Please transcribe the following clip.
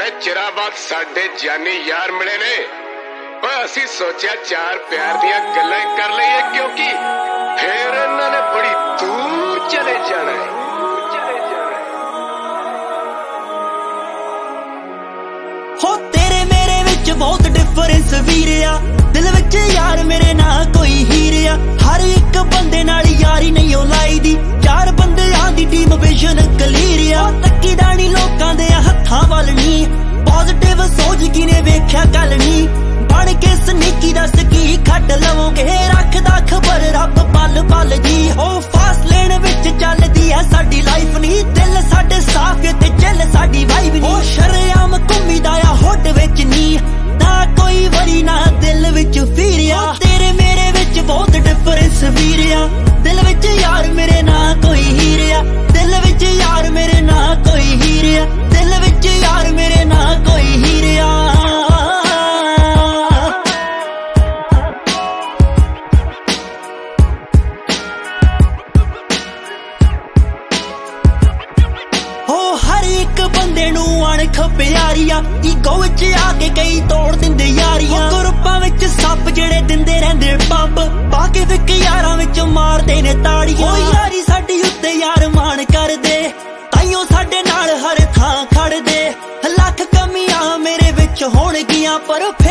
बड़े चिरा बाद साडे जानी यार मिले ने। असीं सोचा चार प्यार दियां गल्लां कर लईए, क्योंकि फिर इन्हां ने बड़ी दूर चले जाना है। हो तेरे मेरे विच बहुत डिफरेंस वीरिया, दिल विच यार मेरे ना कोई हीरिया। हर एक बंदे नाल यारी नहीं ओ लाई दी, चार बंदियां दी टीम विजन क्लीयर। तक्की दानी लोकां दे हत्थां वल नी, पॉजिटिव सोच किने वेख्या गल नी। बन के सनीकी दस की खट लवोगे, रखदा खबर रब पल पल जी। ओ फास्ट लेन विच चलदी है साडी लाइफ नी, दिल साडे साफ ते चल साडी वाइब नी। ओ शरेआम घुम्मीदा आ होड विच नी, ना कोई वरी ना दिल विच फीरिया। तेरे मेरे विच बहुत डिफरेंस वीरिया, दिल विच यार मेरे ना कोई हीरिया। दिल विच यार मेरे ना कोई हीरिया, दिल विच यार मेरे ना कोई हीरिया। हर एक बंदे नू अणख प्यारिया, ईगो विच आके कई तोड़ दिंदे यारियां। ग्रुपां विच सप जेड़े दिंदे रहिंदे पंप, बाकी विक यारां विच मारदे ने ताड़ियां। ओ यारी साडी उत्ते यार मान करदे, ताइयों साडे नाल हर थां खड़दे। लख कमियां मेरे विच होणगियां पर